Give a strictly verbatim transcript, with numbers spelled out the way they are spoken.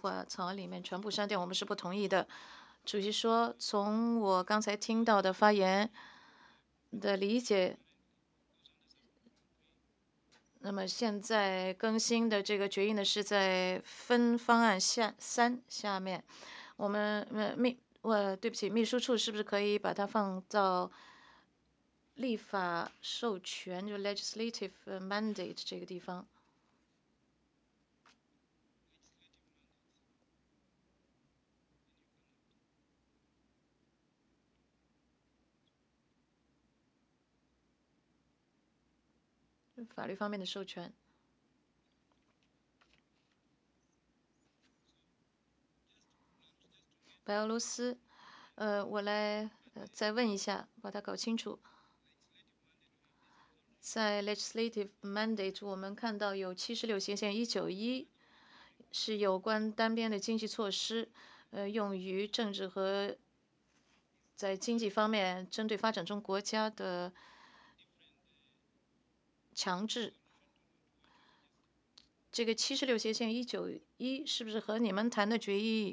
话草案里面全部删掉，我们是不同意的。主席说，从我刚才听到的发言的理解，那么现在更新的这个决议呢，是在分方案下三下面。我们呃秘我对不起，秘书处是不是可以把它放到立法授权，就 legislative mandate 这个地方？法律方面的授权。白俄罗斯，呃，我来呃再问一下，把它搞清楚。在 legislative mandate，我们看到有七十六斜线一九一，是有关单边的经济措施，呃，用于政治和在经济方面针对发展中国家的强制。这个七十六斜线一九一是不是和你们谈的决议